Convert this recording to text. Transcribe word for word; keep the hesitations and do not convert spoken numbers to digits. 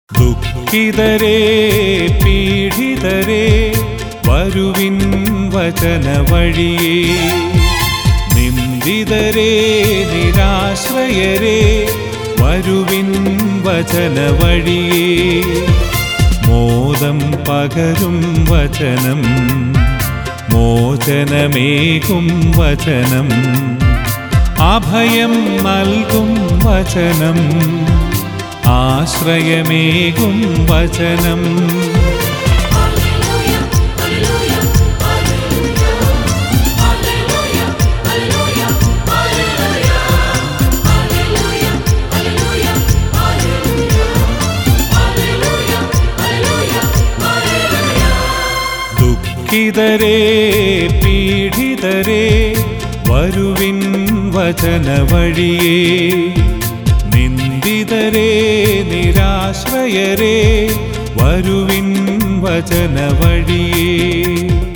ദുഃഖിതരേ പീഡിതരേ വരുവിൻ വചന വഴിയേ, നിന്ദിതരേ നിരാശ്രയരേ വരുവിൻ വചന വഴിയേ. മോദം പകരും വചനം, മോചനമേകും വചനം, അഭയം നൽകും വചനം, ആശ്രയമേകും വചനം. ദുഃഖിതരേ പീഡിതരേ വരുവിൻ വചന വഴിയേ, നിന്ദിതരേ നിരാശ്രയരേ വരുവിൻ വചന വഴിയേ.